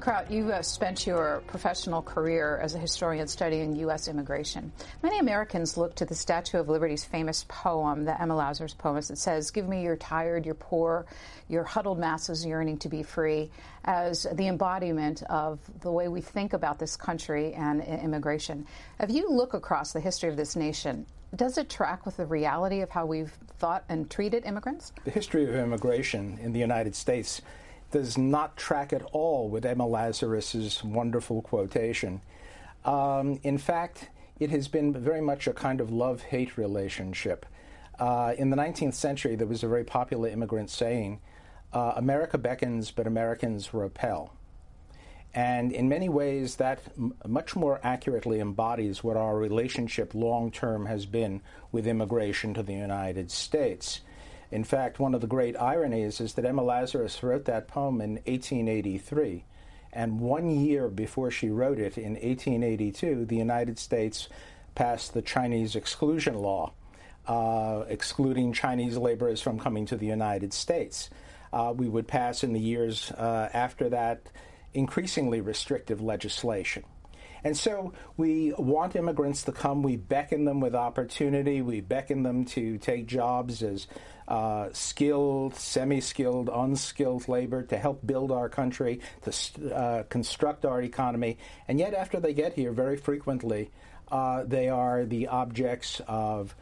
Alan Kraut, you spent your professional career as a historian studying U.S. immigration. Many Americans look to the Statue of Liberty's famous poem, the Emma Lazarus poem, as it says, "Give me your tired, your poor, your huddled masses yearning to be free," as the embodiment of the way we think about this country and immigration. If you look across the history of this nation, does it track with the reality of how we've thought and treated immigrants? The history of immigration in the United States does not track at all with Emma Lazarus's wonderful quotation. In fact, it has been very much a kind of love-hate relationship. In the 19th century, there was a very popular immigrant saying, America beckons, but Americans repel. And in many ways, that much more accurately embodies what our relationship long-term has been with immigration to the United States. In fact, one of the great ironies is that Emma Lazarus wrote that poem in 1883, and 1 year before she wrote it, in 1882, the United States passed the Chinese exclusion law, excluding Chinese laborers from coming to the United States. We would pass in the years after that increasingly restrictive legislation. And so we want immigrants to come. We beckon them with opportunity. We beckon them to take jobs as skilled, semi-skilled, unskilled labor to help build our country, to construct our economy. And yet after they get here, very frequently, they are the objects of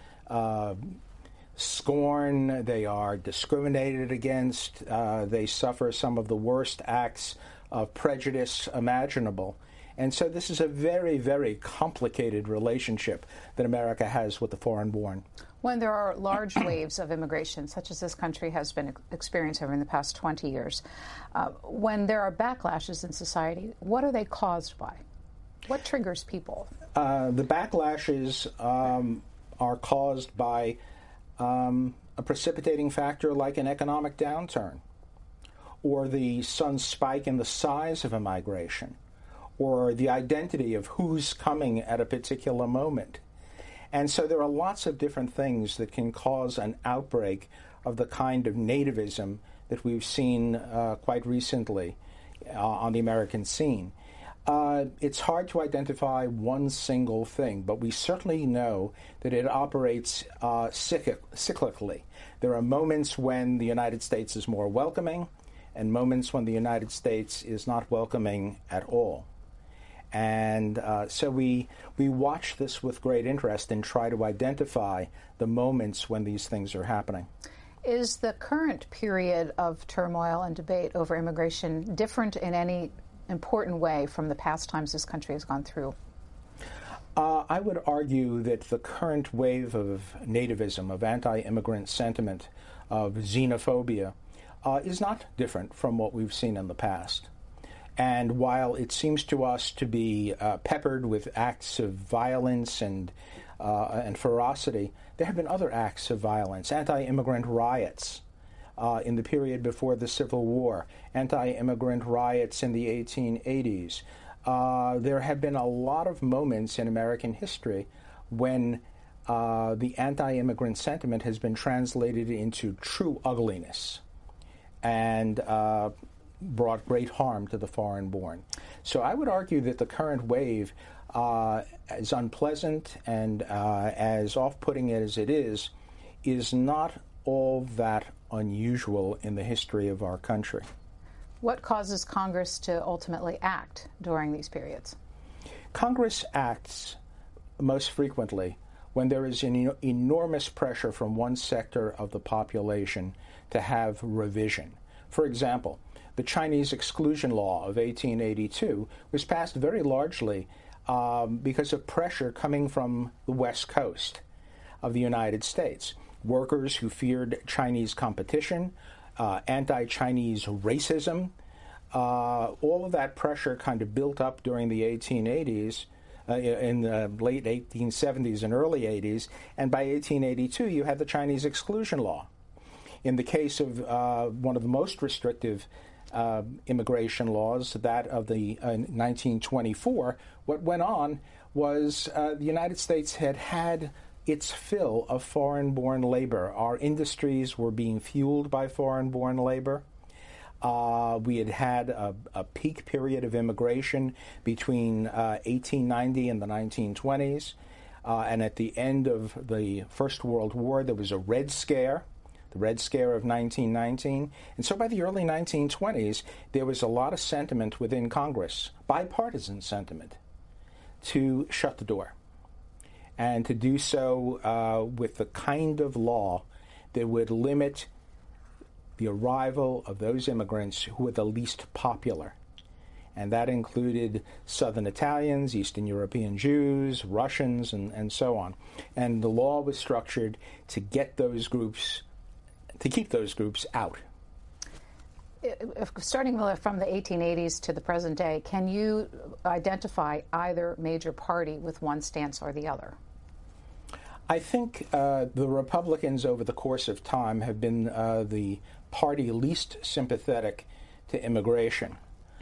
scorn. They are discriminated against. They suffer some of the worst acts of prejudice imaginable. And so this is a very, very complicated relationship that America has with the foreign-born. When there are large waves of immigration, such as this country has been experiencing over in the past 20 years, when there are backlashes in society, what are they caused by? What triggers people? The backlashes are caused by a precipitating factor like an economic downturn, or the sudden spike in the size of a migration, or the identity of who's coming at a particular moment. And so there are lots of different things that can cause an outbreak of the kind of nativism that we've seen quite recently on the American scene. It's hard to identify one single thing, but we certainly know that it operates cyclically. There are moments when the United States is more welcoming and moments when the United States is not welcoming at all. And so we watch this with great interest and try to identify the moments when these things are happening. Is the current period of turmoil and debate over immigration different in any important way from the past times this country has gone through? I would argue that the current wave of nativism, of anti-immigrant sentiment, of xenophobia, is not different from what we've seen in the past. And while it seems to us to be peppered with acts of violence and ferocity, there have been other acts of violence, anti-immigrant riots in the period before the Civil War, anti-immigrant riots in the 1880s. There have been a lot of moments in American history when the anti-immigrant sentiment has been translated into true ugliness and brought great harm to the foreign-born. So I would argue that the current wave, as unpleasant and as off-putting as it is not all that unusual in the history of our country. What causes Congress to ultimately act during these periods? Congress acts most frequently when there is an enormous pressure from one sector of the population to have revision. For example, the Chinese exclusion law of 1882 was passed very largely because of pressure coming from the West Coast of the United States. Workers who feared Chinese competition, anti-Chinese racism, all of that pressure kind of built up during the 1880s, in the late 1870s and early 80s, and by 1882 you had the Chinese exclusion law. In the case of one of the most restrictive immigration laws, that of the 1924, what went on was the United States had its fill of foreign-born labor. Our industries were being fueled by foreign-born labor. We had had a peak period of immigration between 1890 and the 1920s. And at the end of the First World War, there was a Red Scare, the Red Scare of 1919. And so by the early 1920s, there was a lot of sentiment within Congress, bipartisan sentiment, to shut the door, and to do so with the kind of law that would limit the arrival of those immigrants who were the least popular. And that included Southern Italians, Eastern European Jews, Russians, and so on. And the law was structured to get those groups, to keep those groups out. Starting from the 1880s to the present day, can you identify either major party with one stance or the other? I think the Republicans over the course of time have been the party least sympathetic to immigration.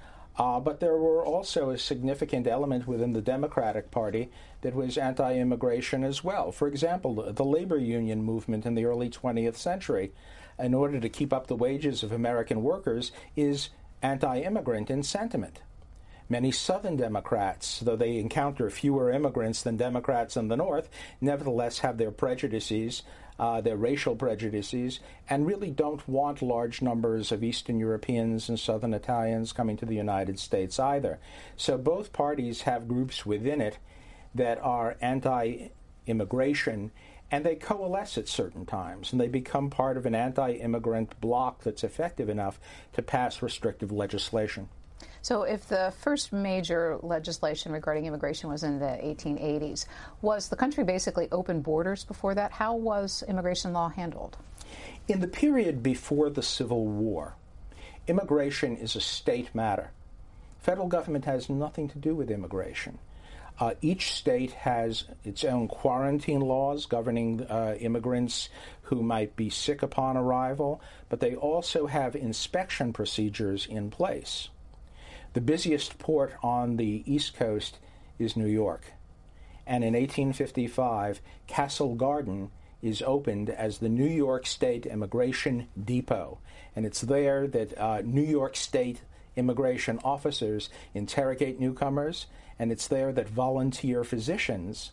But there were also a significant element within the Democratic Party that was anti-immigration as well. For example, the labor union movement in the early 20th century, in order to keep up the wages of American workers, is anti-immigrant in sentiment. Many Southern Democrats, though they encounter fewer immigrants than Democrats in the North, nevertheless have their prejudices, their racial prejudices, and really don't want large numbers of Eastern Europeans and Southern Italians coming to the United States either. So both parties have groups within it that are anti-immigration, and they coalesce at certain times, and they become part of an anti-immigrant bloc that's effective enough to pass restrictive legislation. So if the first major legislation regarding immigration was in the 1880s, was the country basically open borders before that? How was immigration law handled? In the period before the Civil War, immigration is a state matter. Federal government has nothing to do with immigration. Each state has its own quarantine laws governing immigrants who might be sick upon arrival, but they also have inspection procedures in place. The busiest port on the East Coast is New York. And in 1855, Castle Garden is opened as the New York State Immigration Depot. And it's there that New York State immigration officers interrogate newcomers, and it's there that volunteer physicians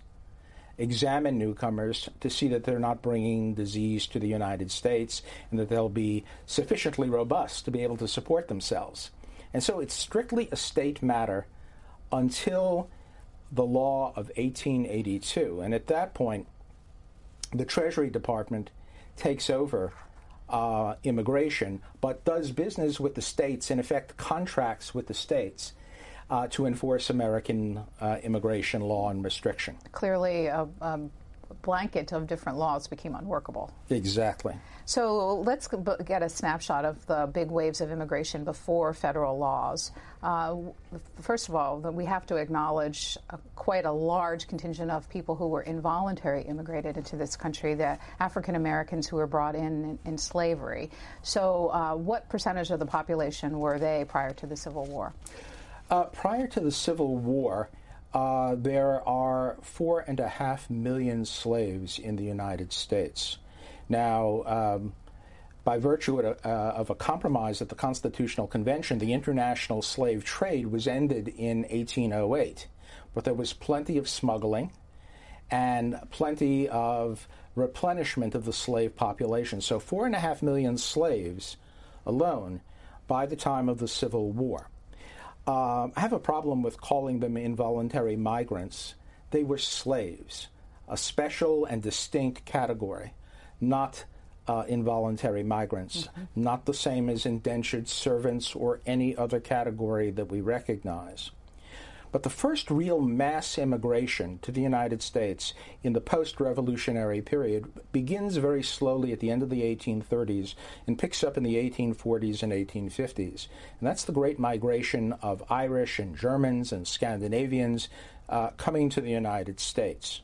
examine newcomers to see that they're not bringing disease to the United States and that they'll be sufficiently robust to be able to support themselves. And so it's strictly a state matter until the law of 1882. And at that point, the Treasury Department takes over immigration, but does business with the states, in effect contracts with the states to enforce American immigration law and restriction. Clearly, a blanket of different laws became unworkable. Exactly. So let's get a snapshot of the big waves of immigration before federal laws. First of all, we have to acknowledge quite a large contingent of people who were involuntary immigrated into this country, the African Americans who were brought in slavery. So what percentage of the population were they prior to the Civil War? Prior to the Civil War, there are 4.5 million slaves in the United States. Now, by virtue of a compromise at the Constitutional Convention, the international slave trade was ended in 1808. But there was plenty of smuggling and plenty of replenishment of the slave population. So 4.5 million slaves alone by the time of the Civil War. I have a problem with calling them involuntary migrants. They were slaves, a special and distinct category, not involuntary migrants, not the same as indentured servants or any other category that we recognize. But the first real mass immigration to the United States in the post-revolutionary period begins very slowly at the end of the 1830s and picks up in the 1840s and 1850s. And that's the great migration of Irish and Germans and Scandinavians coming to the United States.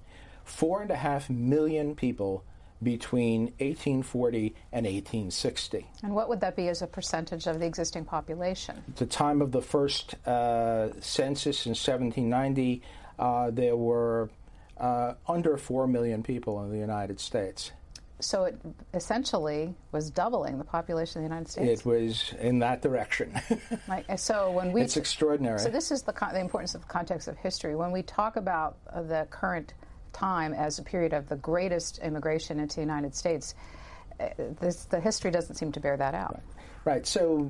4.5 million people between 1840 and 1860. And what would that be as a percentage of the existing population? At the time of the first census in 1790, there were under 4 million people in the United States. So it essentially was doubling the population of the United States. It was in that direction. So when we it's extraordinary. So this is the importance of the context of history. When we talk about the current time as a period of the greatest immigration into the United States, the history doesn't seem to bear that out. Right. So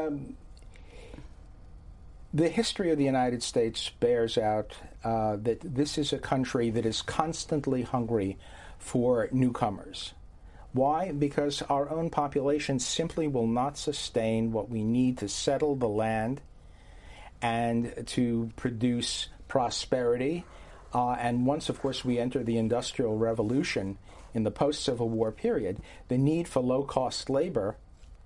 the history of the United States bears out that this is a country that is constantly hungry for newcomers. Why? Because our own population simply will not sustain what we need to settle the land and to produce prosperity. And once, of course, we enter the Industrial Revolution in the post-Civil War period, the need for low-cost labor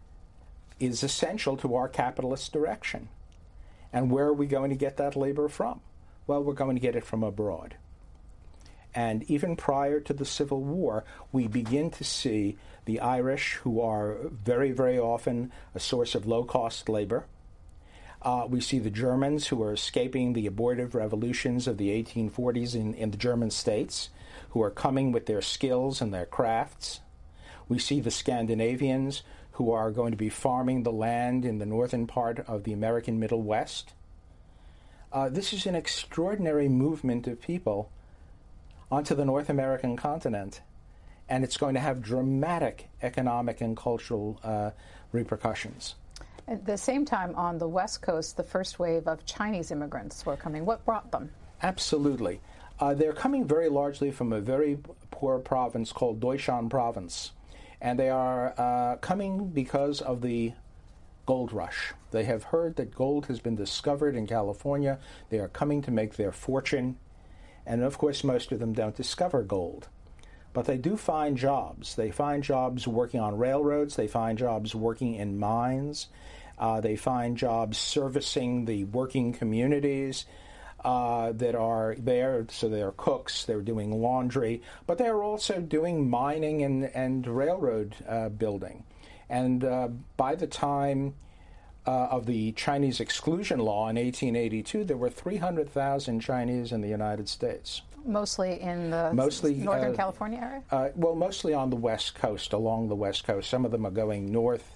is essential to our capitalist direction. And where are we going to get that labor from? Well, we're going to get it from abroad. And even prior to the Civil War, we begin to see the Irish, who are very, very often a source of low-cost labor. We see the Germans, who are escaping the abortive revolutions of the 1840s in the German states, who are coming with their skills and their crafts. We see the Scandinavians, who are going to be farming the land in the northern part of the American Middle West. This is an extraordinary movement of people onto the North American continent, and it's going to have dramatic economic and cultural repercussions. At the same time, on the West Coast, the first wave of Chinese immigrants were coming. What brought them? Absolutely. They're coming very largely from a very poor province called Doishan Province, and they are coming because of the gold rush. They have heard that gold has been discovered in California. They are coming to make their fortune. And of course, most of them don't discover gold. But they do find jobs. They find jobs working on railroads. They find jobs working in mines. They find jobs servicing the working communities that are there. So they're cooks. They're doing laundry. But they're also doing mining and railroad building. And by the time of the Chinese exclusion law in 1882, there were 300,000 Chinese in the United States. Mostly in the Northern California area? Well, mostly on the West Coast, along the West Coast. Some of them are going north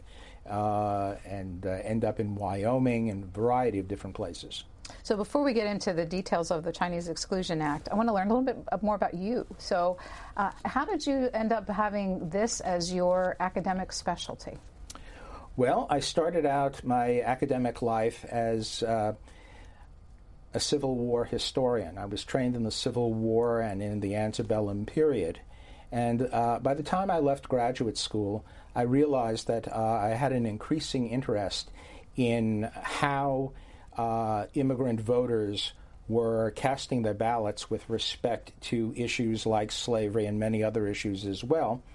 and end up in Wyoming and a variety of different places. So before we get into the details of the Chinese Exclusion Act, I want to learn a little bit more about you. So how did you end up having this as your academic specialty? Well, I started out my academic life as a Civil War historian. I was trained in the Civil War and in the antebellum period. And by the time I left graduate school, I realized that I had an increasing interest in how immigrant voters were casting their ballots with respect to issues like slavery and many other issues as well.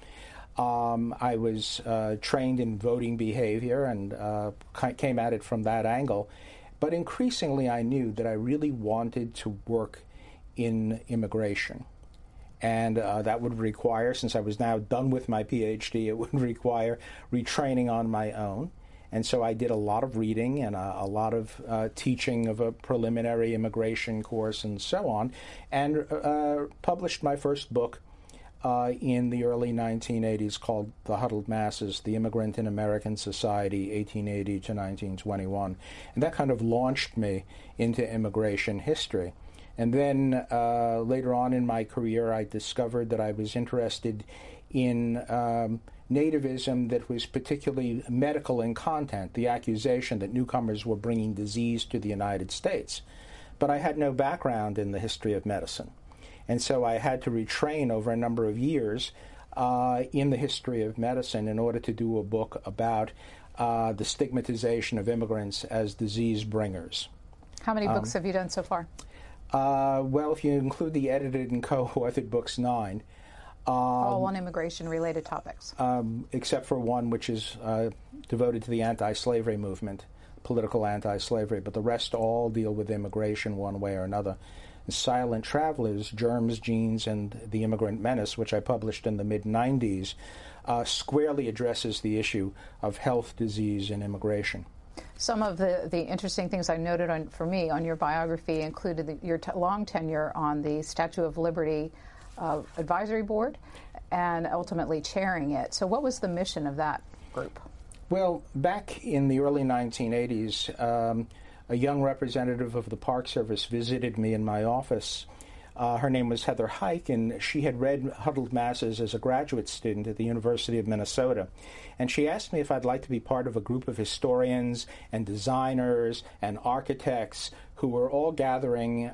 I was trained in voting behavior and came at it from that angle. But increasingly, I knew that I really wanted to work in immigration. And that would require, since I was now done with my PhD, it would require retraining on my own. And so I did a lot of reading and a lot of teaching of a preliminary immigration course and so on, and published my first book in the early 1980s called The Huddled Masses, The Immigrant in American Society, 1880 to 1921. And that kind of launched me into immigration history. And then later on in my career, I discovered that I was interested in nativism that was particularly medical in content, the accusation that newcomers were bringing disease to the United States. But I had no background in the history of medicine. And so I had to retrain over a number of years in the history of medicine in order to do a book about the stigmatization of immigrants as disease bringers. How many books have you done so far? Well, if you include the edited and co-authored books, 9. All on immigration-related topics. Except for one which is devoted to the anti-slavery movement, political anti-slavery, but the rest all deal with immigration one way or another. Silent Travelers, Germs, Genes, and the Immigrant Menace, which I published in the mid-90s, squarely addresses the issue of health, disease, and immigration. Some of the interesting things I noted for me on your biography included your long tenure on the Statue of Liberty advisory board and ultimately chairing it. So what was the mission of that group? Well, back in the early 1980s, a young representative of the Park Service visited me in my office. Her name was Heather Hike, and she had read Huddled Masses as a graduate student at the University of Minnesota. And she asked me if I'd like to be part of a group of historians and designers and architects who were all gathering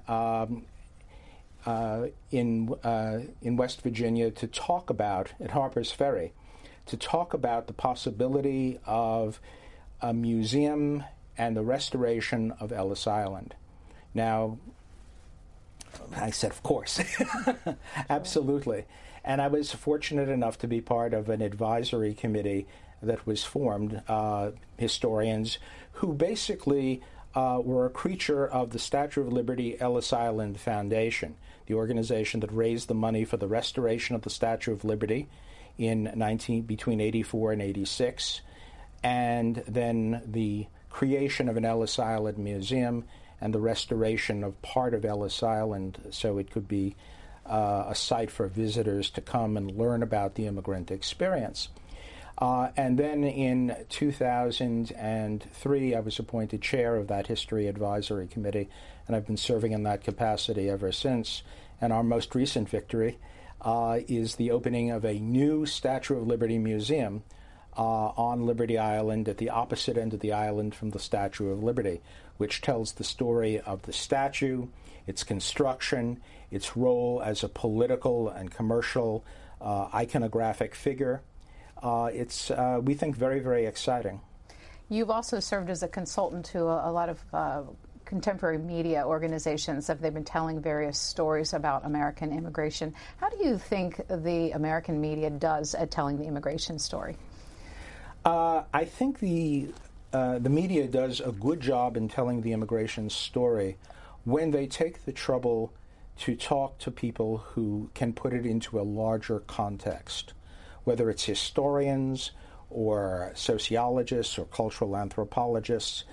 in West Virginia to talk about, at Harper's Ferry, to talk about the possibility of a museum and the restoration of Ellis Island. Now, I said, of course, absolutely. And I was fortunate enough to be part of an advisory committee that was formed, historians who basically were a creature of the Statue of Liberty Ellis Island Foundation, the organization that raised the money for the restoration of the Statue of Liberty between 84 and 86, and then the creation of an Ellis Island museum and the restoration of part of Ellis Island so it could be a site for visitors to come and learn about the immigrant experience. And then in 2003, I was appointed chair of that History Advisory Committee, and I've been serving in that capacity ever since. And our most recent victory is the opening of a new Statue of Liberty museum on Liberty Island at the opposite end of the island from the Statue of Liberty, which tells the story of the statue, its construction, its role as a political and commercial iconographic figure. It's, we think, very, very exciting. You've also served as a consultant to a lot of contemporary media organizations. They've been telling various stories about American immigration. How do you think the American media does at telling the immigration story? I think the media does a good job in telling the immigration story when they take the trouble to talk to people who can put it into a larger context, whether it's historians or sociologists or cultural anthropologists.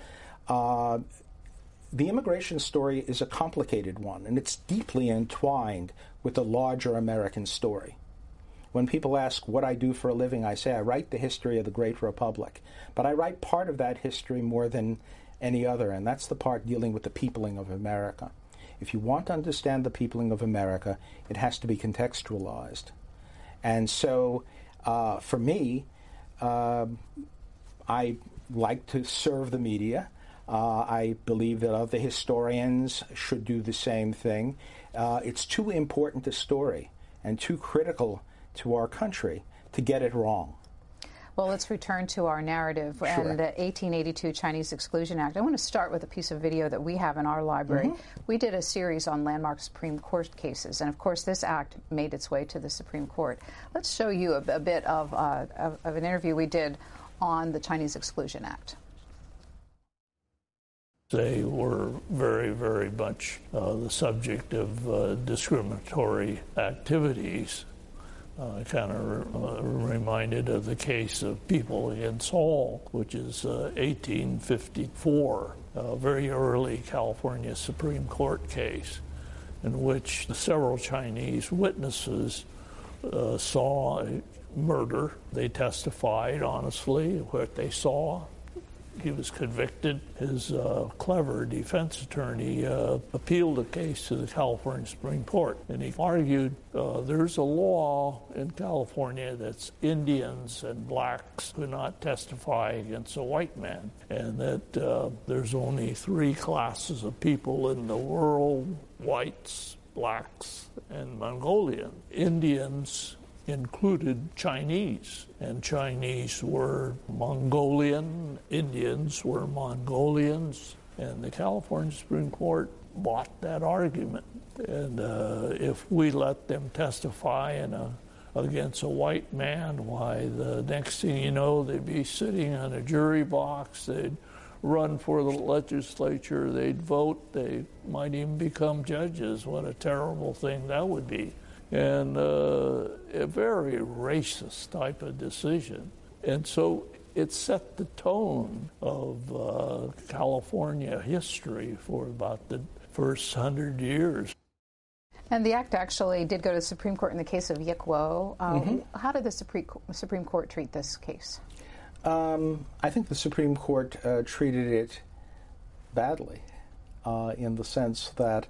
The immigration story is a complicated one, and it's deeply entwined with the larger American story. When people ask what I do for a living, I say I write the history of the Great Republic. But I write part of that history more than any other, and that's the part dealing with the peopling of America. If you want to understand the peopling of America, it has to be contextualized. And so, for me, I like to serve the media. I believe that other historians should do the same thing. It's too important a story and too critical to our country to get it wrong. Well, let's return to our narrative and the 1882 Chinese Exclusion Act. I want to start with a piece of video that we have in our library. Mm-hmm. We did a series on landmark Supreme Court cases, and of course this act made its way to the Supreme Court. Let's show you a bit of an interview we did on the Chinese Exclusion Act. They were very, very much the subject of discriminatory activities. Kind of reminded of the case of People against Hall, which is 1854, a very early California Supreme Court case in which several Chinese witnesses saw a murder. They testified honestly what they saw. He was convicted. His clever defense attorney appealed the case to the California Supreme Court. And he argued there's a law in California that's Indians and blacks could not testify against a white man. And that there's only three classes of people in the world: whites, blacks, and Mongolian. Indians included Chinese, and Chinese were Mongolian, Indians were Mongolians, and the California Supreme Court bought that argument. And if we let them testify against a white man, why, the next thing you know, they'd be sitting on a jury box, they'd run for the legislature, they'd vote, they might even become judges. What a terrible thing that would be. And a very racist type of decision. And so it set the tone of California history for about the first 100 years. And the act actually did go to the Supreme Court in the case of Yick Wo. How did the Supreme Court treat this case? I think the Supreme Court treated it badly in the sense that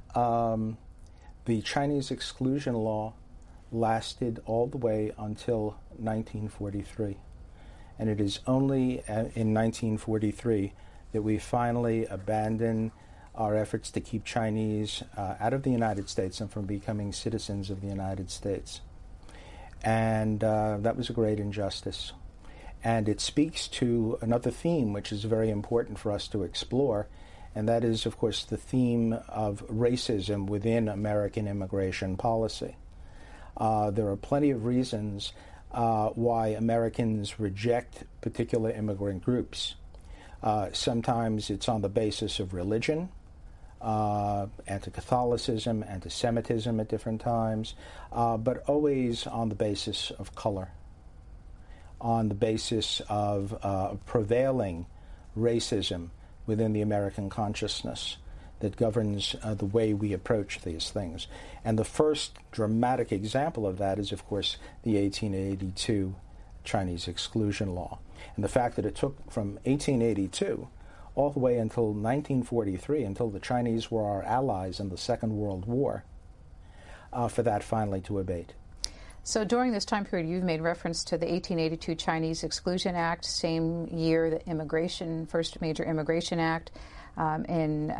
the Chinese exclusion law lasted all the way until 1943. And it is only in 1943 that we finally abandoned our efforts to keep Chinese out of the United States and from becoming citizens of the United States. And that was a great injustice. And it speaks to another theme which is very important for us to explore, and that is, of course, the theme of racism within American immigration policy. There are plenty of reasons why Americans reject particular immigrant groups. Sometimes it's on the basis of religion, anti-Catholicism, anti-Semitism at different times, but always on the basis of color, on the basis of prevailing racism within the American consciousness that governs the way we approach these things. And the first dramatic example of that is, of course, the 1882 Chinese exclusion law. And the fact that it took from 1882 all the way until 1943, until the Chinese were our allies in the Second World War, for that finally to abate. So during this time period, you've made reference to the 1882 Chinese Exclusion Act, same year the first major immigration act. In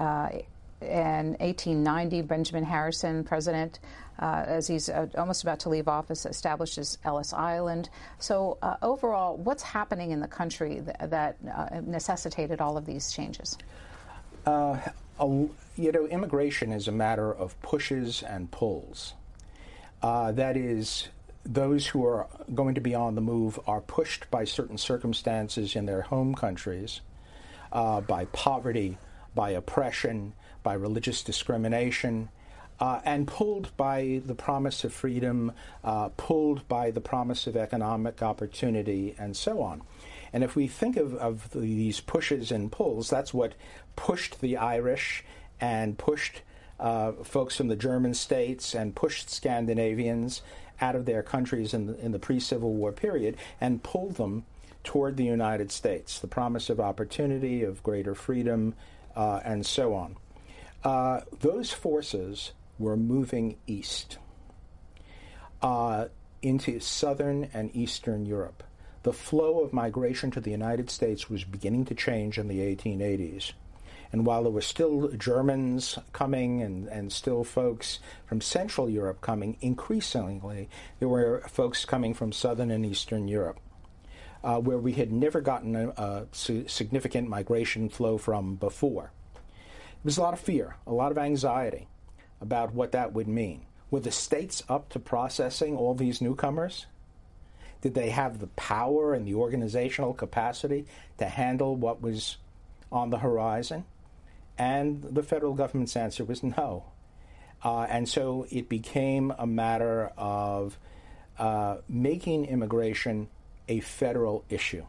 1890, Benjamin Harrison, president, as he's almost about to leave office, establishes Ellis Island. So overall, what's happening in the country that necessitated all of these changes? Immigration is a matter of pushes and pulls. That is, those who are going to be on the move are pushed by certain circumstances in their home countries, by poverty, by oppression, by religious discrimination, and pulled by the promise of freedom, pulled by the promise of economic opportunity, and so on. And if we think of these pushes and pulls, that's what pushed the Irish and pushed folks from the German states and pushed Scandinavians out of their countries in the pre-Civil War period and pulled them toward the United States, the promise of opportunity, of greater freedom, and so on. Those forces were moving east into southern and eastern Europe. The flow of migration to the United States was beginning to change in the 1880s. And while there were still Germans coming and still folks from Central Europe coming, increasingly there were folks coming from Southern and Eastern Europe, where we had never gotten a significant migration flow from before. There was a lot of fear, a lot of anxiety about what that would mean. Were the states up to processing all these newcomers? Did they have the power and the organizational capacity to handle what was on the horizon? And the federal government's answer was no. And so it became a matter of making immigration a federal issue,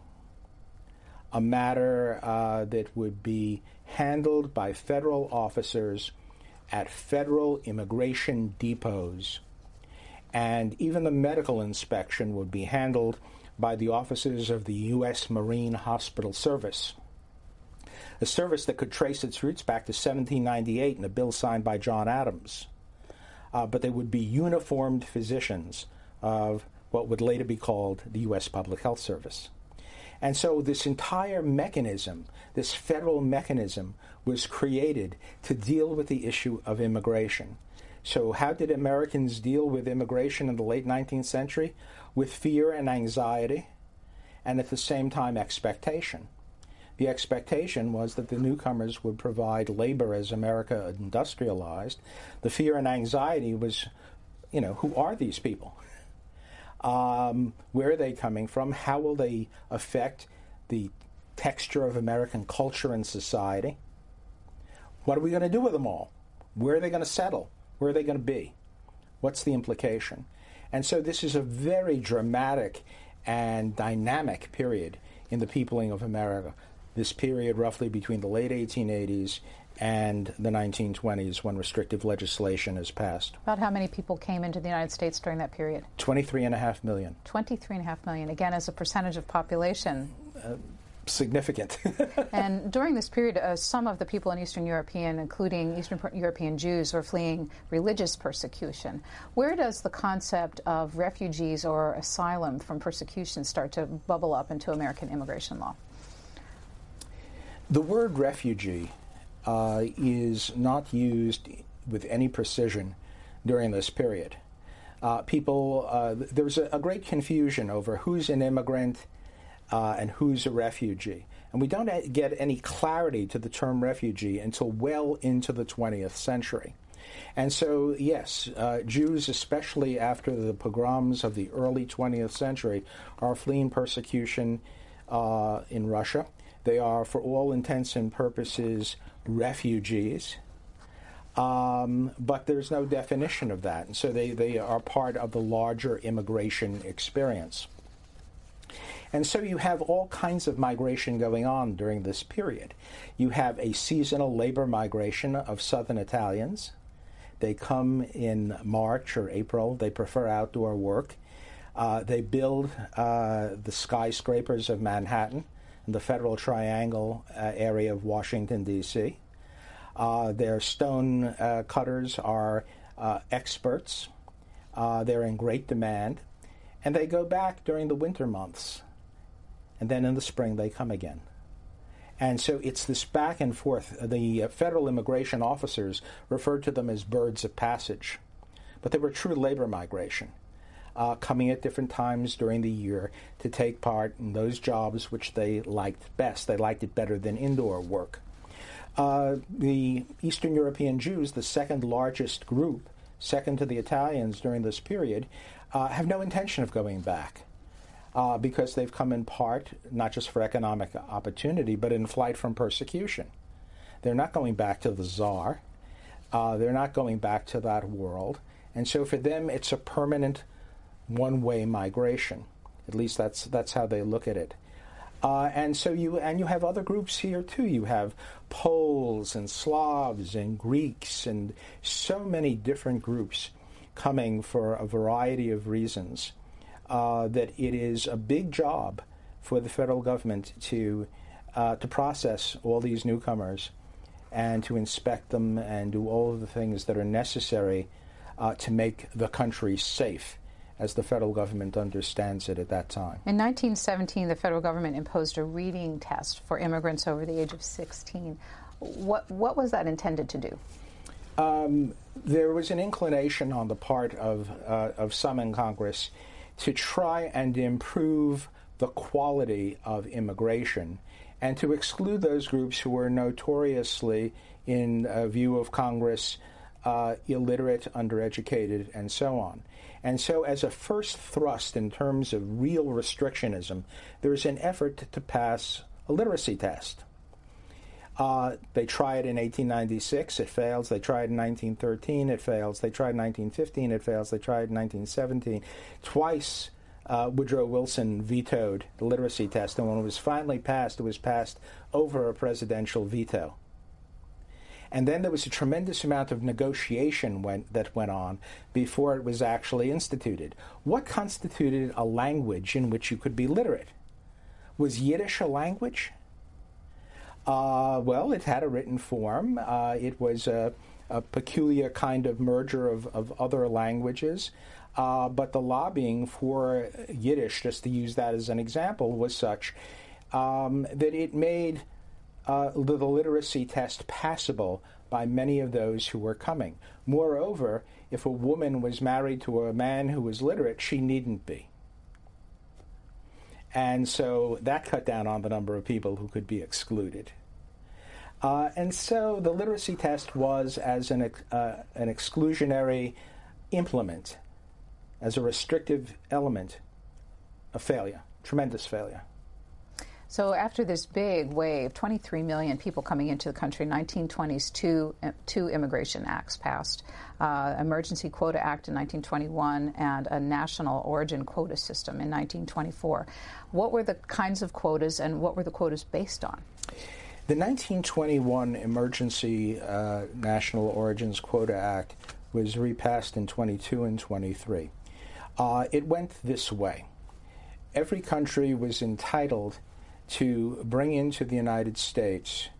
a matter that would be handled by federal officers at federal immigration depots. And even the medical inspection would be handled by the officers of the U.S. Marine Hospital Service, a service that could trace its roots back to 1798 in a bill signed by John Adams. But they would be uniformed physicians of what would later be called the U.S. Public Health Service. And so this entire mechanism, this federal mechanism, was created to deal with the issue of immigration. So how did Americans deal with immigration in the late 19th century? With fear and anxiety, and at the same time expectation. The expectation was that the newcomers would provide labor as America industrialized. The fear and anxiety was, who are these people? Where are they coming from? How will they affect the texture of American culture and society? What are we going to do with them all? Where are they going to settle? Where are they going to be? What's the implication? And so this is a very dramatic and dynamic period in the peopling of America. This period roughly between the late 1880s and the 1920s when restrictive legislation is passed. About how many people came into the United States during that period? 23.5 million. 23.5 million, again, as a percentage of population. Significant. And during this period, some of the people in Eastern including Eastern European Jews, were fleeing religious persecution. Where does the concept of refugees or asylum from persecution start to bubble up into American immigration law? The word refugee is not used with any precision during this period. There's a great confusion over who's an immigrant and who's a refugee. And we don't get any clarity to the term refugee until well into the 20th century. And so, yes, Jews, especially after the pogroms of the early 20th century, are fleeing persecution in Russia. They are, for all intents and purposes, refugees. But there's no definition of that. And so they are part of the larger immigration experience. And so you have all kinds of migration going on during this period. You have a seasonal labor migration of Southern Italians. They come in March or April. They prefer outdoor work. They build the skyscrapers of Manhattan and the Federal Triangle area of Washington, D.C. Their stone cutters are experts. They're in great demand. And they go back during the winter months. And then in the spring, they come again. And so it's this back and forth. The federal immigration officers referred to them as birds of passage. But they were true labor migration, coming at different times during the year to take part in those jobs which they liked best. They liked it better than indoor work. The Eastern European Jews, the second largest group, second to the Italians during this period, have no intention of going back. Because they've come in part, not just for economic opportunity, but in flight from persecution. They're not going back to the Tsar. They're not going back to that world. And so for them, it's a permanent one-way migration. At least that's how they look at it. And so you have other groups here, too. You have Poles and Slavs and Greeks and so many different groups coming for a variety of reasons. That it is a big job for the federal government to process all these newcomers and to inspect them and do all of the things that are necessary to make the country safe, as the federal government understands it at that time. In 1917, the federal government imposed a reading test for immigrants over the age of 16. What was that intended to do? There was an inclination on the part of some in Congress to try and improve the quality of immigration and to exclude those groups who were notoriously, in view of Congress, illiterate, undereducated, and so on. And so as a first thrust in terms of real restrictionism, there's an effort to pass a literacy test. They try it in 1896, it fails. They tried in 1913, it fails. They tried in 1915, it fails. They tried in 1917. Twice Woodrow Wilson vetoed the literacy test, and when it was finally passed, it was passed over a presidential veto. And then there was a tremendous amount of negotiation that went on before it was actually instituted. What constituted a language in which you could be literate? Was Yiddish a language? Well, it had a written form. It was a peculiar kind of merger of other languages. But the lobbying for Yiddish, just to use that as an example, was such that it made the literacy test passable by many of those who were coming. Moreover, if a woman was married to a man who was literate, she needn't be. And so that cut down on the number of people who could be excluded. And so the literacy test was, as an exclusionary implement, as a restrictive element, a failure, tremendous failure. So after this big wave, 23 million people coming into the country, 1920s, two immigration acts passed, Emergency Quota Act in 1921 and a national origin quota system in 1924. What were the kinds of quotas and what were the quotas based on? The 1921 Emergency National Origins Quota Act was repassed in 22 and 23. It went this way. Every country was entitled to bring into the United States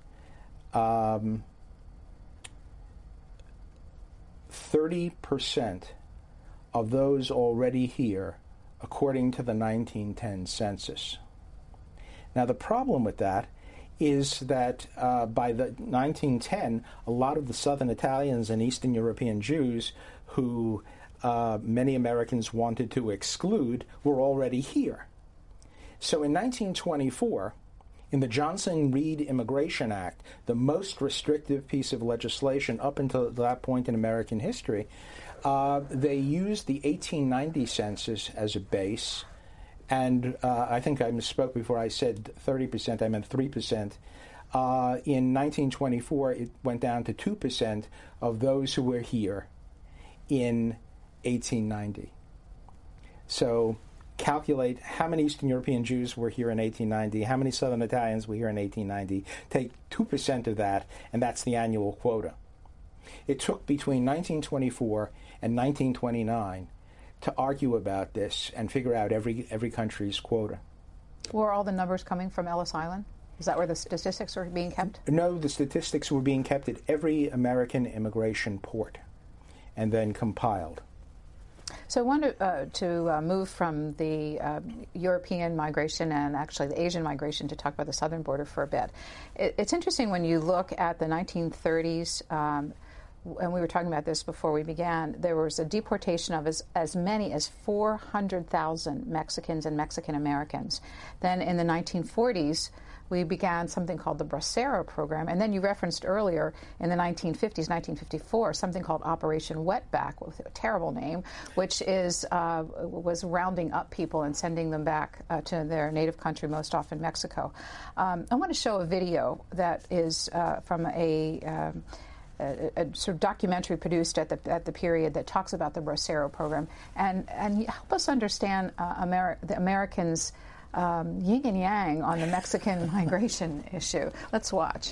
30% of those already here, according to the 1910 census. Now, the problem with that is that by the 1910, a lot of the Southern Italians and Eastern European Jews who many Americans wanted to exclude were already here. So in 1924, in the Johnson-Reed Immigration Act, the most restrictive piece of legislation up until that point in American history, they used the 1890 census as a base. And I think I misspoke before I said 30%, I meant 3%. In 1924, it went down to 2% of those who were here in 1890. So calculate how many Eastern European Jews were here in 1890, how many Southern Italians were here in 1890, take 2% of that, and that's the annual quota. It took between 1924 and 1929 to argue about this and figure out every country's quota. Were all the numbers coming from Ellis Island? Is that where the statistics are being kept? No, the statistics were being kept at every American immigration port and then compiled. So I wanted to move from the European migration and actually the Asian migration to talk about the southern border for a bit. It's interesting when you look at the 1930s, and we were talking about this before we began, there was a deportation of as many as 400,000 Mexicans and Mexican Americans. Then in the 1940s, we began something called the Bracero program, and then you referenced earlier in the 1950s, 1954, something called Operation Wetback, with a terrible name, which was rounding up people and sending them back to their native country, most often Mexico. I want to show a video that is from a sort of documentary produced at the period that talks about the Bracero program, and help us understand the Americans' yin and yang on the Mexican migration issue. Let's watch.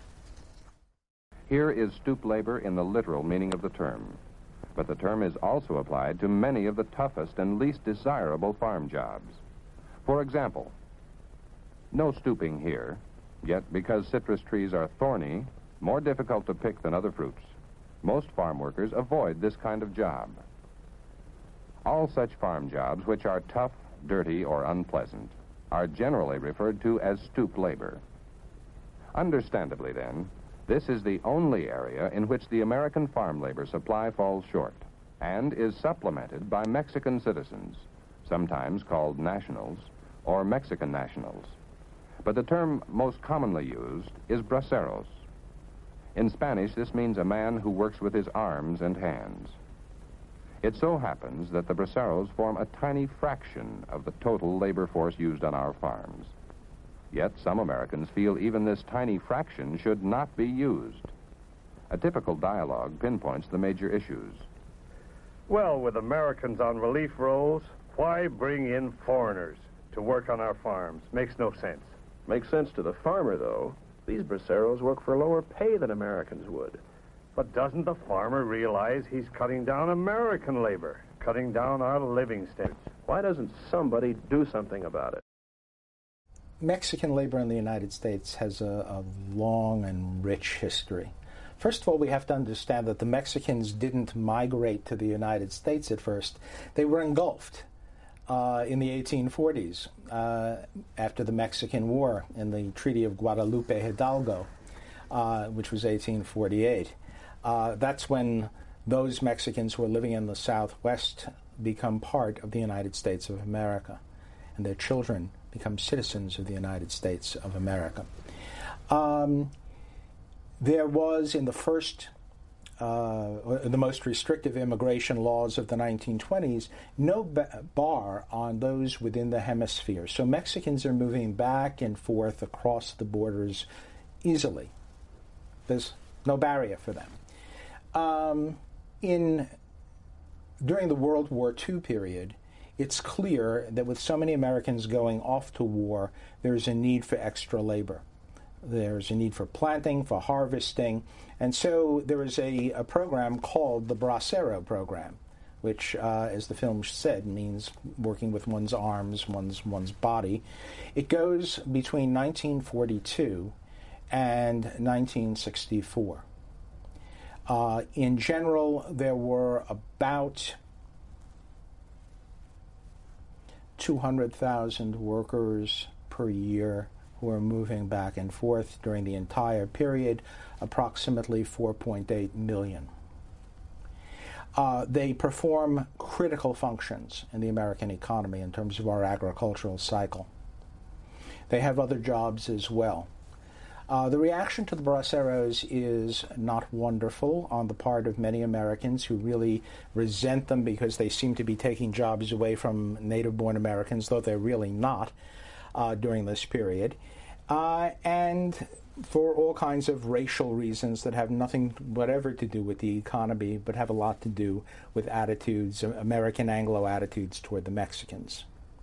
Here is stoop labor in the literal meaning of the term, but the term is also applied to many of the toughest and least desirable farm jobs. For example, no stooping here, yet because citrus trees are thorny, more difficult to pick than other fruits, most farm workers avoid this kind of job. All such farm jobs which are tough, dirty, or unpleasant are generally referred to as stoop labor. Understandably, then, this is the only area in which the American farm labor supply falls short and is supplemented by Mexican citizens, sometimes called nationals or Mexican nationals. But the term most commonly used is braceros. In Spanish, this means a man who works with his arms and hands. It so happens that the braceros form a tiny fraction of the total labor force used on our farms. Yet some Americans feel even this tiny fraction should not be used. A typical dialogue pinpoints the major issues. Well, with Americans on relief rolls, why bring in foreigners to work on our farms? Makes no sense. Makes sense to the farmer, though. These braceros work for lower pay than Americans would. But doesn't the farmer realize he's cutting down American labor, cutting down our living standards? Why doesn't somebody do something about it? Mexican labor in the United States has a long and rich history. First of all, we have to understand that the Mexicans didn't migrate to the United States at first. They were engulfed in the 1840s after the Mexican War in the Treaty of Guadalupe Hidalgo, which was 1848. That's when those Mexicans who are living in the Southwest become part of the United States of America, and their children become citizens of the United States of America. There was, in the first, the most restrictive immigration laws of the 1920s, no bar on those within the hemisphere. So Mexicans are moving back and forth across the borders easily. There's no barrier for them. During the World War II period, it's clear that with so many Americans going off to war, there's a need for extra labor. There's a need for planting, for harvesting, and so there is a program called the Bracero Program, which, as the film said, means working with one's arms, one's body. It goes between 1942 and 1964. In general, there were about 200,000 workers per year who are moving back and forth during the entire period, approximately 4.8 million. They perform critical functions in the American economy in terms of our agricultural cycle. They have other jobs as well. The reaction to the Braceros is not wonderful on the part of many Americans who really resent them because they seem to be taking jobs away from native-born Americans, though they're really not during this period. And for all kinds of racial reasons that have nothing whatever to do with the economy, but have a lot to do with attitudes, American Anglo attitudes toward the Mexicans.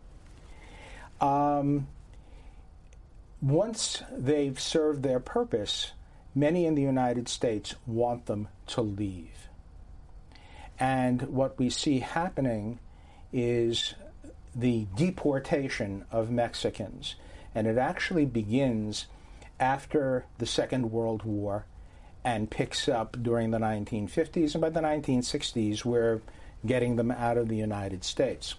Once they've served their purpose, many in the United States want them to leave. And what we see happening is the deportation of Mexicans. And it actually begins after the Second World War and picks up during the 1950s. And by the 1960s, we're getting them out of the United States.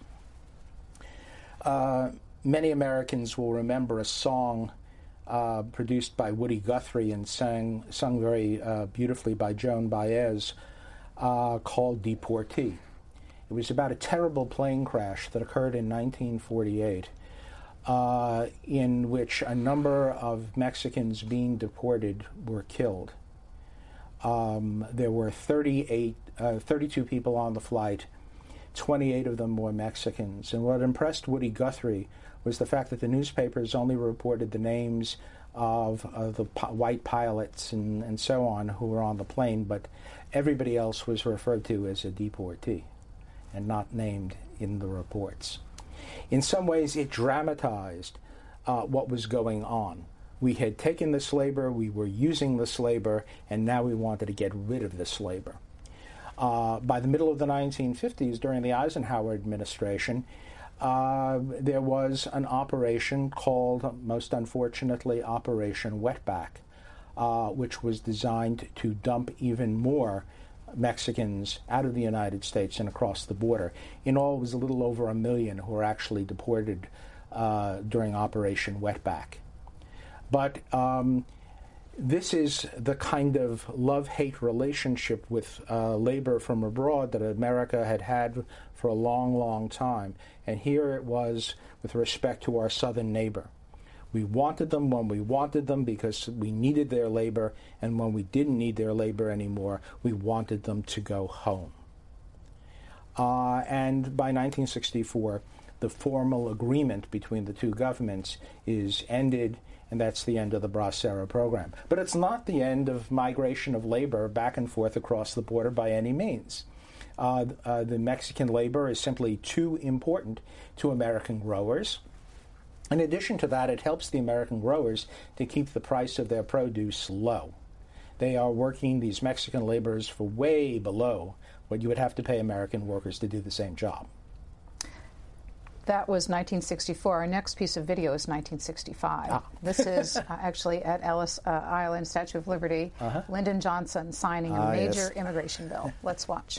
Many Americans will remember a song produced by Woody Guthrie and sung very beautifully by Joan Baez called Deportee. It was about a terrible plane crash that occurred in 1948 in which a number of Mexicans being deported were killed. There were 32 people on the flight. 28 of them were Mexicans. And what impressed Woody Guthrie was the fact that the newspapers only reported the names of the white pilots and so on who were on the plane, but everybody else was referred to as a deportee and not named in the reports. In some ways, it dramatized what was going on. We had taken this labor, we were using this labor, and now we wanted to get rid of this labor. By the middle of the 1950s, during the Eisenhower administration, there was an operation called, most unfortunately, Operation Wetback, which was designed to dump even more Mexicans out of the United States and across the border. In all, it was a little over 1 million who were actually deported during Operation Wetback. But this is the kind of love-hate relationship with labor from abroad that America had had for a long, long time. And here it was with respect to our southern neighbor. We wanted them when we wanted them because we needed their labor, and when we didn't need their labor anymore, we wanted them to go home. And by 1964, the formal agreement between the two governments is ended, and that's the end of the Bracero program. But it's not the end of migration of labor back and forth across the border by any means. The Mexican labor is simply too important to American growers. In addition to that, it helps the American growers to keep the price of their produce low. They are working, these Mexican laborers, for way below what you would have to pay American workers to do the same job. That was 1964. Our next piece of video is 1965. This is actually at Ellis Island, Statue of Liberty, Lyndon Johnson signing a major immigration bill. Let's watch.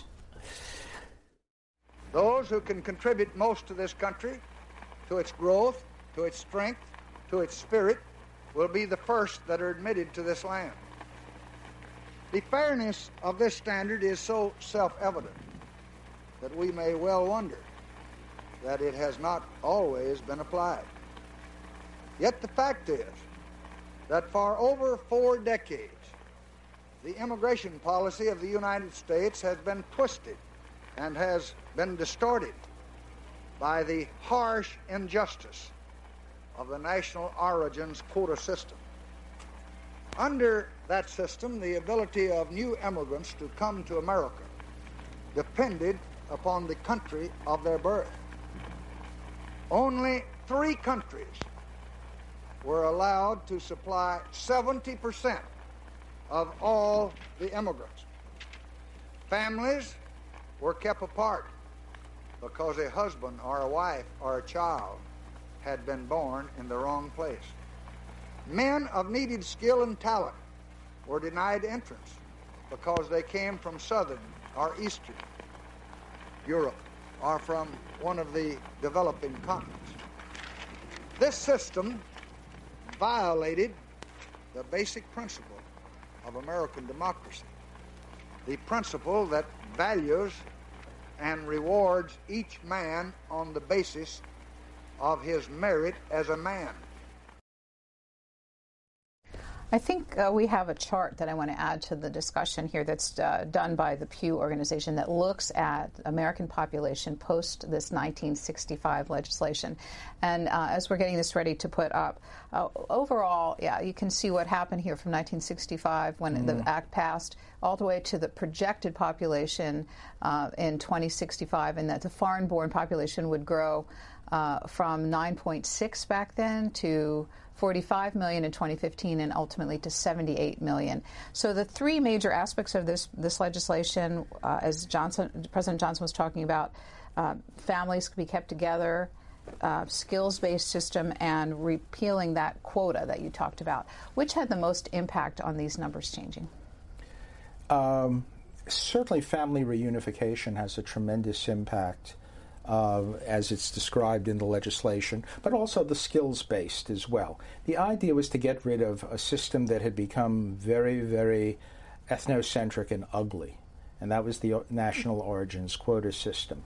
Those who can contribute most to this country, to its growth, to its strength, to its spirit, will be the first that are admitted to this land. The fairness of this standard is so self-evident that we may well wonder that it has not always been applied. Yet the fact is that for over 4 decades, the immigration policy of the United States has been twisted and has been distorted by the harsh injustice of the national origins quota system. Under that system, the ability of new immigrants to come to America depended upon the country of their birth. Only 3 countries were allowed to supply 70% of all the immigrants. Families were kept apart because a husband or a wife or a child had been born in the wrong place. Men of needed skill and talent were denied entrance because they came from Southern or Eastern Europe or from one of the developing continents. This system violated the basic principle of American democracy, the principle that values and rewards each man on the basis of his merit as a man. I think we have a chart that I want to add to the discussion here that's done by the Pew organization that looks at American population post this 1965 legislation. And as we're getting this ready to put up, overall, yeah, you can see what happened here from 1965 when the act passed all the way to the projected population in 2065, and that the foreign-born population would grow from 9.6 back then to 45 million in 2015 and ultimately to 78 million. So the three major aspects of this legislation, as President Johnson was talking about, families could be kept together, skills-based system, and repealing that quota that you talked about. Which had the most impact on these numbers changing? Certainly family reunification has a tremendous impact, as it's described in the legislation, but also the skills-based as well. The idea was to get rid of a system that had become very, very ethnocentric and ugly, and that was the national origins quota system.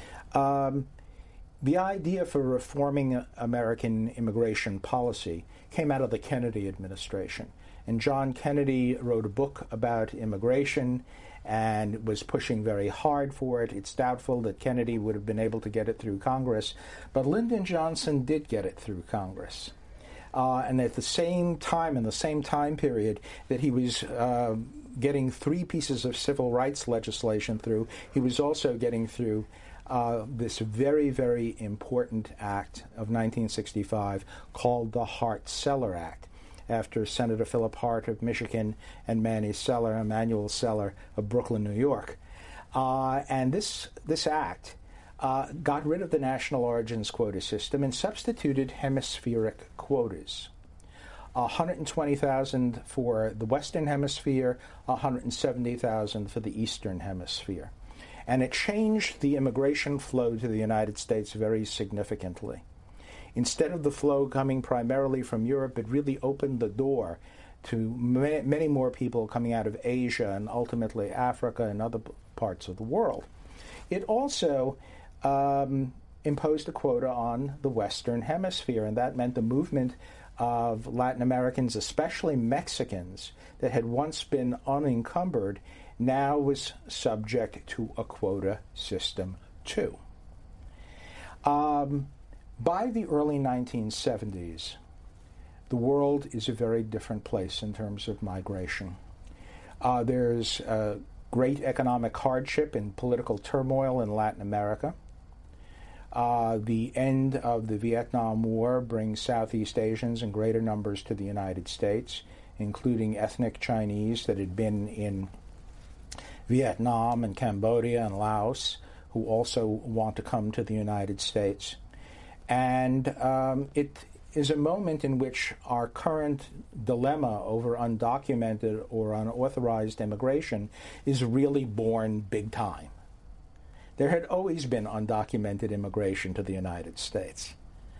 The idea for reforming American immigration policy came out of the Kennedy administration, and John Kennedy wrote a book about immigration and was pushing very hard for it. It's doubtful that Kennedy would have been able to get it through Congress, but Lyndon Johnson did get it through Congress. And at the same time, in the same time period that he was getting three pieces of civil rights legislation through, he was also getting through this very, very important act of 1965 called the Hart-Celler Act, after Senator Philip Hart of Michigan and Emanuel Celler of Brooklyn, New York. And this act got rid of the national origins quota system and substituted hemispheric quotas. 120,000 for the Western Hemisphere, 170,000 for the Eastern Hemisphere. And it changed the immigration flow to the United States very significantly. Instead of the flow coming primarily from Europe, it really opened the door to many more people coming out of Asia and ultimately Africa and other parts of the world. It also imposed a quota on the Western Hemisphere, and that meant the movement of Latin Americans, especially Mexicans, that had once been unencumbered, now was subject to a quota system too. By the early 1970s, the world is a very different place in terms of migration. There's great economic hardship and political turmoil in Latin America. The end of the Vietnam War brings Southeast Asians in greater numbers to the United States, including ethnic Chinese that had been in Vietnam and Cambodia and Laos, who also want to come to the United States. And it is a moment in which our current dilemma over undocumented or unauthorized immigration is really born big time. There had always been undocumented immigration to the United States,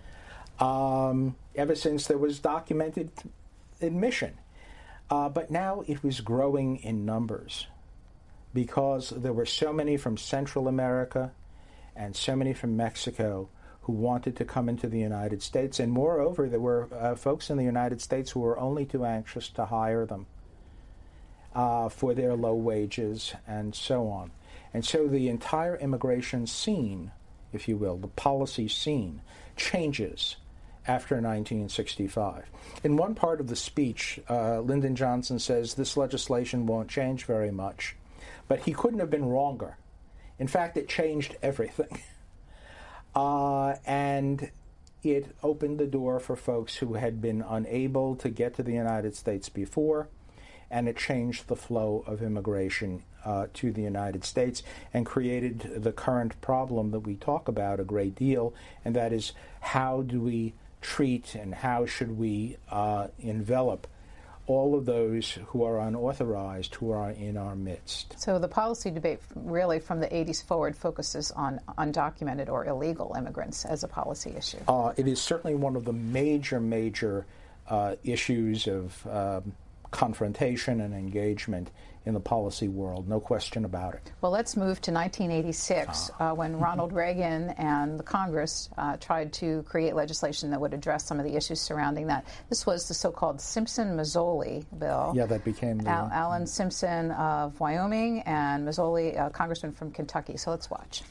ever since there was documented admission. But now it was growing in numbers because there were so many from Central America and so many from Mexico who wanted to come into the United States. And moreover, there were folks in the United States who were only too anxious to hire them for their low wages and so on. And so the entire immigration scene, if you will, the policy scene, changes after 1965. In one part of the speech, Lyndon Johnson says this legislation won't change very much, but he couldn't have been wronger. In fact, it changed everything. And it opened the door for folks who had been unable to get to the United States before, and it changed the flow of immigration to the United States and created the current problem that we talk about a great deal, and that is, how do we treat and how should we envelop all of those who are unauthorized, who are in our midst. So the policy debate really from the 80s forward focuses on undocumented or illegal immigrants as a policy issue. It is certainly one of the major issues of confrontation and engagement in the policy world, no question about it. Well, let's move to 1986 when Ronald Reagan and the Congress tried to create legislation that would address some of the issues surrounding that. This was the so-called Simpson-Mazzoli bill. Yeah, that became the... Alan Simpson of Wyoming and Mazzoli, a congressman from Kentucky. So let's watch.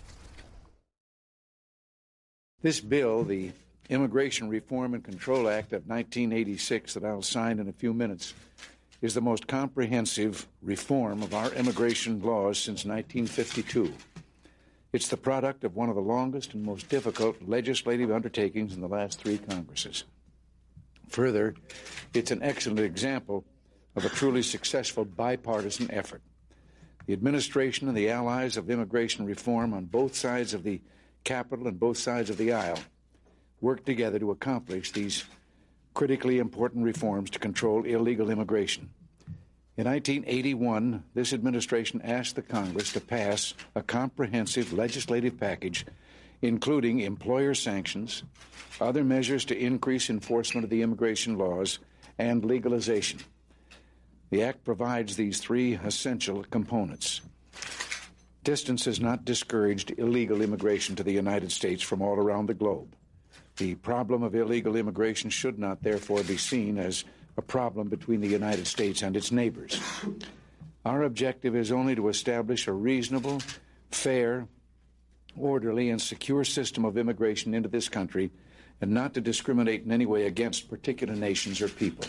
This bill, the Immigration Reform and Control Act of 1986, that I'll sign in a few minutes, is the most comprehensive reform of our immigration laws since 1952. It's the product of one of the longest and most difficult legislative undertakings in the last three Congresses. Further, it's an excellent example of a truly successful bipartisan effort. The administration and the allies of immigration reform on both sides of the Capitol and both sides of the aisle worked together to accomplish these critically important reforms to control illegal immigration. In 1981, this administration asked the Congress to pass a comprehensive legislative package, including employer sanctions, other measures to increase enforcement of the immigration laws, and legalization. The Act provides these three essential components. Distance has not discouraged illegal immigration to the United States from all around the globe. The problem of illegal immigration should not, therefore, be seen as a problem between the United States and its neighbors. Our objective is only to establish a reasonable, fair, orderly, and secure system of immigration into this country, and not to discriminate in any way against particular nations or people.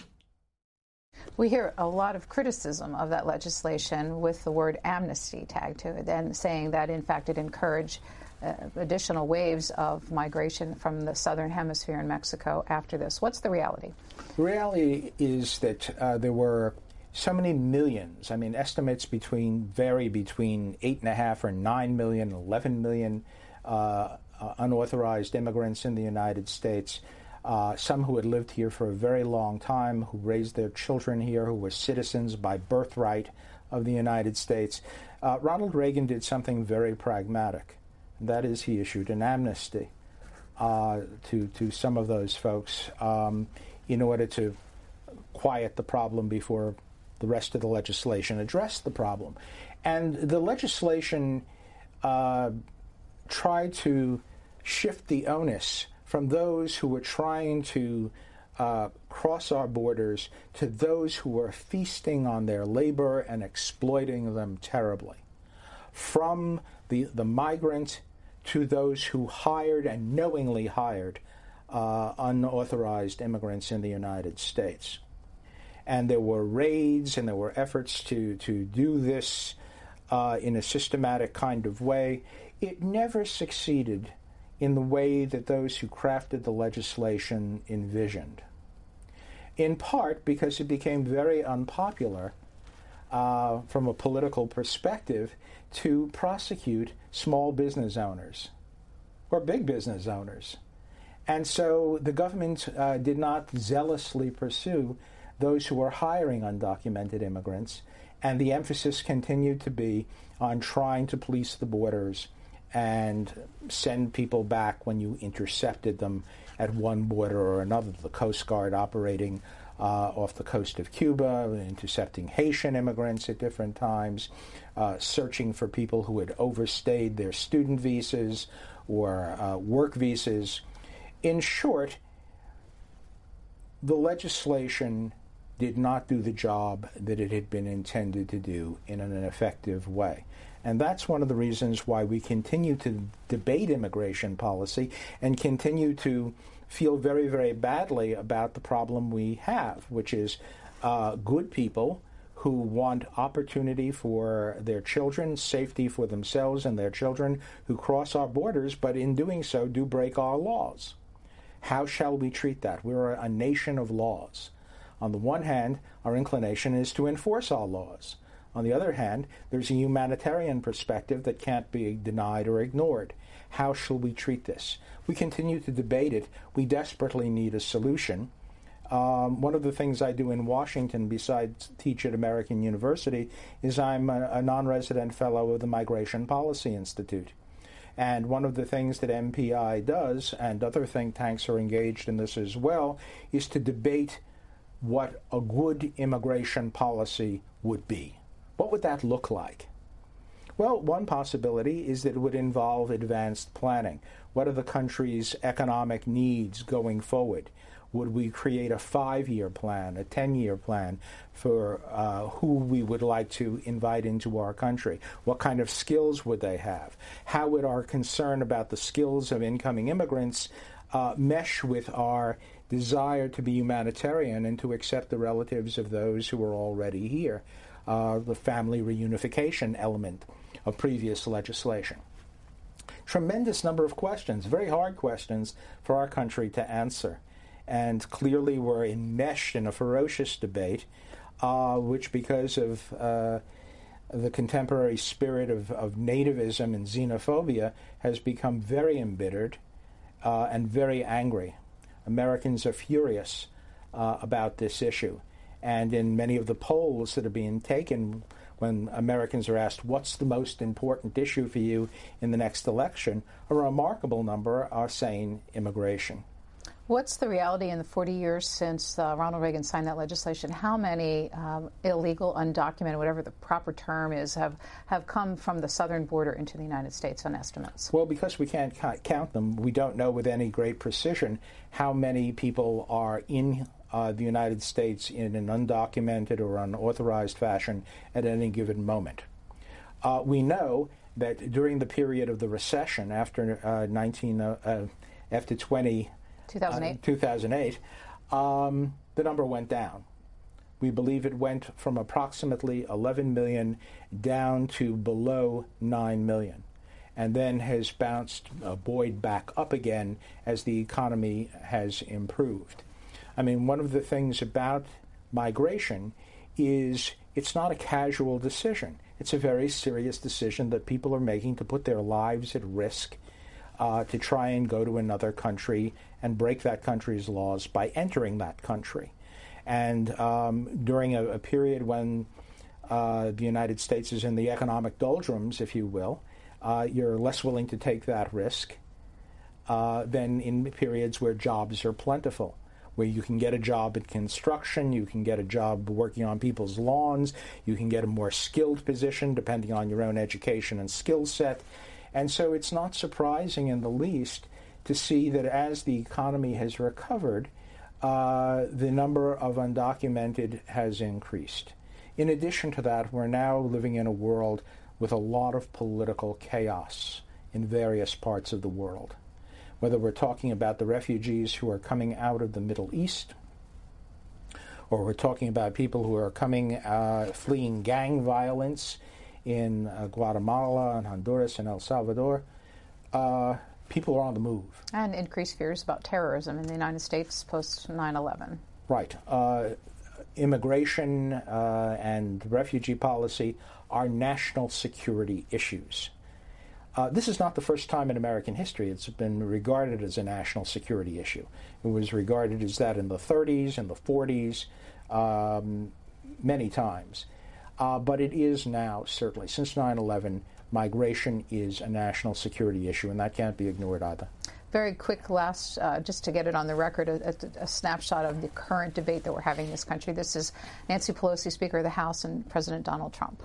We hear a lot of criticism of that legislation with the word amnesty tagged to it, and saying that, in fact, it encouraged additional waves of migration from the southern hemisphere in Mexico after this. What's the reality? The reality is that there were so many millions. I mean, estimates vary between 8.5 or 9 million, 11 million unauthorized immigrants in the United States. Some who had lived here for a very long time, who raised their children here, who were citizens by birthright of the United States. Ronald Reagan did something very pragmatic. That is, he issued an amnesty to some of those folks in order to quiet the problem before the rest of the legislation addressed the problem. And the legislation tried to shift the onus from those who were trying to cross our borders to those who were feasting on their labor and exploiting them terribly. From the migrant to those who hired and knowingly hired unauthorized immigrants in the United States. And there were raids and there were efforts to do this in a systematic kind of way. It never succeeded in the way that those who crafted the legislation envisioned, in part because it became very unpopular from a political perspective to prosecute small business owners or big business owners. And so the government did not zealously pursue those who were hiring undocumented immigrants, and the emphasis continued to be on trying to police the borders and send people back when you intercepted them at one border or another. The Coast Guard operating off the coast of Cuba, intercepting Haitian immigrants at different times, searching for people who had overstayed their student visas or work visas. In short, the legislation did not do the job that it had been intended to do in an effective way. And that's one of the reasons why we continue to debate immigration policy and continue to feel very, very badly about the problem we have, which is good people who want opportunity for their children, safety for themselves and their children, who cross our borders, but in doing so do break our laws. How shall we treat that? We're a nation of laws. On the one hand, our inclination is to enforce our laws. On the other hand, there's a humanitarian perspective that can't be denied or ignored. How shall we treat this? We continue to debate it. We desperately need a solution. One of the things I do in Washington, besides teach at American University, is I'm a non-resident fellow of the Migration Policy Institute. And one of the things that MPI does, and other think tanks are engaged in this as well, is to debate what a good immigration policy would be. What would that look like? Well, one possibility is that it would involve advanced planning. What are the country's economic needs going forward? Would we create a 5-year plan, a 10-year plan for who we would like to invite into our country? What kind of skills would they have? How would our concern about the skills of incoming immigrants mesh with our desire to be humanitarian and to accept the relatives of those who are already here? The family reunification element of previous legislation. Tremendous number of questions, very hard questions for our country to answer. And clearly we're enmeshed in a ferocious debate, which because of the contemporary spirit of nativism and xenophobia has become very embittered and very angry. Americans are furious about this issue. And in many of the polls that are being taken, when Americans are asked, what's the most important issue for you in the next election, a remarkable number are saying immigration. What's the reality in the 40 years since Ronald Reagan signed that legislation? How many illegal, undocumented, whatever the proper term is, have come from the southern border into the United States on estimates? Well, because we can't count them, we don't know with any great precision how many people are in the United States in an undocumented or unauthorized fashion at any given moment. We know that during the period of the recession after 2008, the number went down. We believe it went from approximately 11 million down to below 9 million, and then has bounced, buoyed back up again as the economy has improved. I mean, one of the things about migration is it's not a casual decision. It's a very serious decision that people are making to put their lives at risk to try and go to another country and break that country's laws by entering that country. And during a period when the United States is in the economic doldrums, if you will, you're less willing to take that risk than in periods where jobs are plentiful, where you can get a job in construction, you can get a job working on people's lawns, you can get a more skilled position depending on your own education and skill set. And so it's not surprising in the least to see that as the economy has recovered, the number of undocumented has increased. In addition to that, we're now living in a world with a lot of political chaos in various parts of the world. Whether we're talking about the refugees who are coming out of the Middle East, or we're talking about people who are fleeing gang violence in Guatemala and Honduras and El Salvador, people are on the move. And increased fears about terrorism in the United States post 9/11. Right. Immigration and refugee policy are national security issues. This is not the first time in American history it's been regarded as a national security issue. It was regarded as that in the 30s and the 40s, many times. But it is now, certainly, since 9/11, migration is a national security issue, and that can't be ignored either. Very quick last, just to get it on the record, a snapshot of the current debate that we're having in this country. This is Nancy Pelosi, Speaker of the House, and President Donald Trump.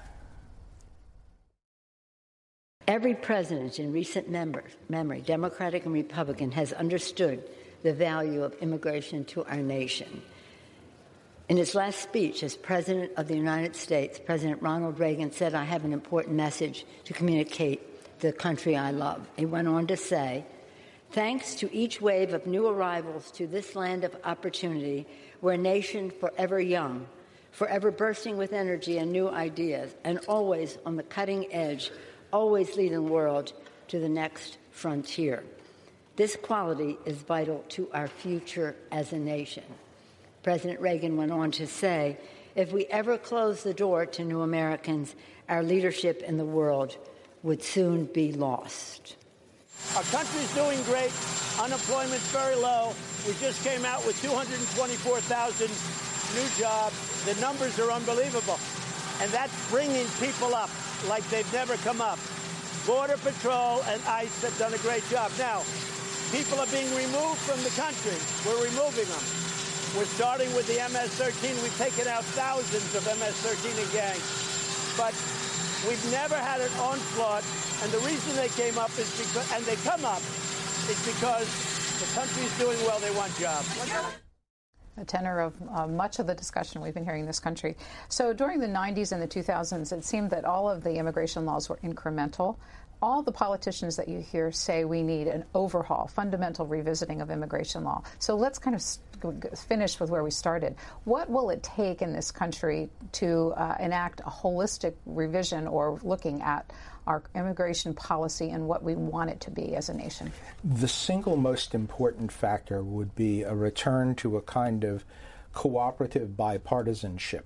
Every president in recent memory, Democratic and Republican, has understood the value of immigration to our nation. In his last speech as President of the United States, President Ronald Reagan said, "I have an important message to communicate to the country I love." He went on to say, "Thanks to each wave of new arrivals to this land of opportunity, we're a nation forever young, forever bursting with energy and new ideas, and always on the cutting edge, always leading the world to the next frontier." This quality is vital to our future as a nation. President Reagan went on to say, if we ever close the door to new Americans, our leadership in the world would soon be lost. Our country's doing great. Unemployment's very low. We just came out with 224,000 new jobs. The numbers are unbelievable. And that's bringing people up like they've never come up. Border Patrol and ICE have done a great job. Now, people are being removed from the country. We're removing them. We're starting with the MS-13. We've taken out thousands of MS-13 gangs. But we've never had an onslaught. And the reason they came up is because, and they come up, is because the country's doing well. They want jobs. The tenor of much of the discussion we've been hearing in this country. So during the 90s and the 2000s, it seemed that all of the immigration laws were incremental. All the politicians that you hear say we need an overhaul, fundamental revisiting of immigration law. So let's kind of finish with where we started. What will it take in this country to enact a holistic revision or looking at our immigration policy and what we want it to be as a nation? The single most important factor would be a return to a kind of cooperative bipartisanship,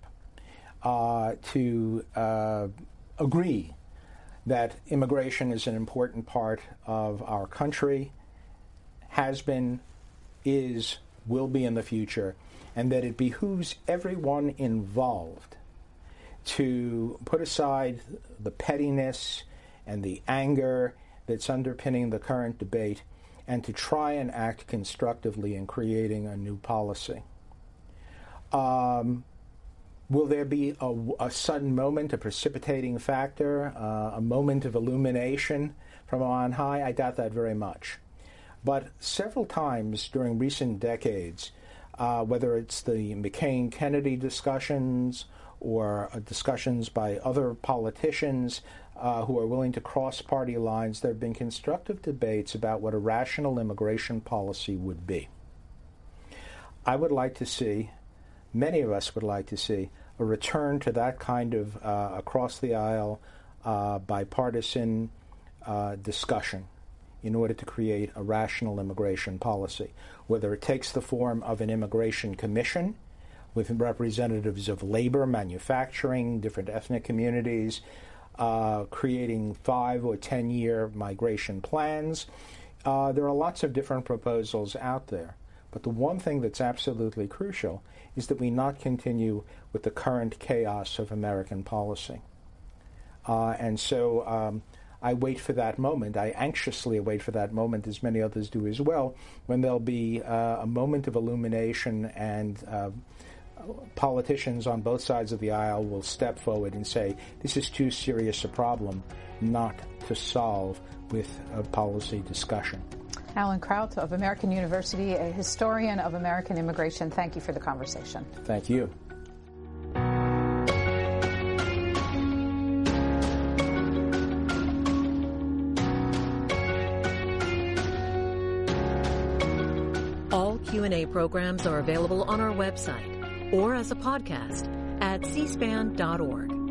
to agree that immigration is an important part of our country, has been, is, will be in the future, and that it behooves everyone involved to put aside the pettiness and the anger that's underpinning the current debate and to try and act constructively in creating a new policy. Will there be a sudden moment, a precipitating factor, a moment of illumination from on high? I doubt that very much. But several times during recent decades, whether it's the McCain-Kennedy discussions or discussions by other politicians who are willing to cross party lines, there have been constructive debates about what a rational immigration policy would be. I would like to see, many of us would like to see, a return to that kind of across-the-aisle bipartisan discussion in order to create a rational immigration policy, whether it takes the form of an immigration commission with representatives of labor, manufacturing, different ethnic communities, creating 5 or 10-year migration plans. There are lots of different proposals out there. But the one thing that's absolutely crucial is that we not continue with the current chaos of American policy. And so I wait for that moment. I anxiously wait for that moment, as many others do as well, when there'll be a moment of illumination and politicians on both sides of the aisle will step forward and say, this is too serious a problem not to solve with a policy discussion. Alan Kraut of American University, a historian of American immigration. Thank you for the conversation. Thank you. All Q&A programs are available on our website or as a podcast at cspan.org.